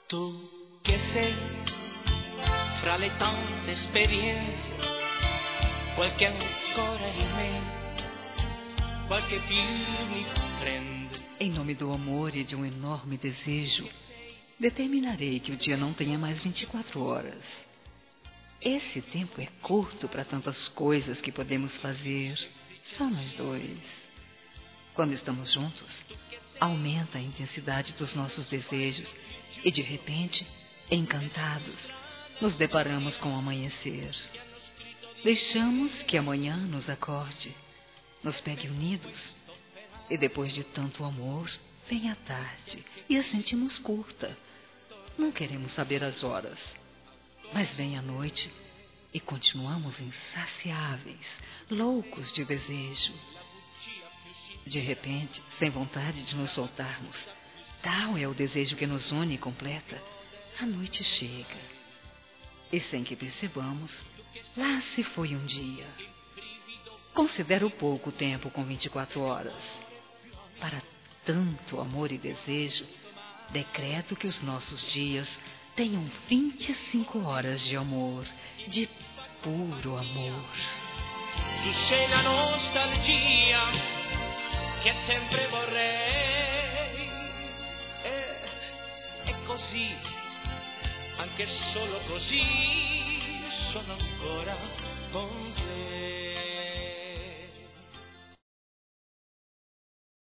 Tu che sei fra le tante esperienze, qualche ancora in me, qualche più mi prende. Em nome do amor e de um enorme desejo, determinarei que o dia não tenha mais 24 horas. Esse tempo é curto para tantas coisas que podemos fazer, só nós dois. Quando estamos juntos, aumenta a intensidade dos nossos desejos e, de repente, encantados, nos deparamos com o amanhecer. Deixamos que amanhã nos acorde, nos pegue unidos, e depois de tanto amor, vem a tarde e a sentimos curta. Não queremos saber as horas, mas vem a noite e continuamos insaciáveis, loucos de desejo. De repente, sem vontade de nos soltarmos, tal é o desejo que nos une e completa, a noite chega. E sem que percebamos, lá se foi um dia. Considero pouco tempo com 24 horas. Para tanto amor e desejo, decreto que os nossos dias tenham 25 horas de amor, de puro amor. Tu sei la nostalgia che sempre vorrei, e così, anche solo così, sono ancora con te.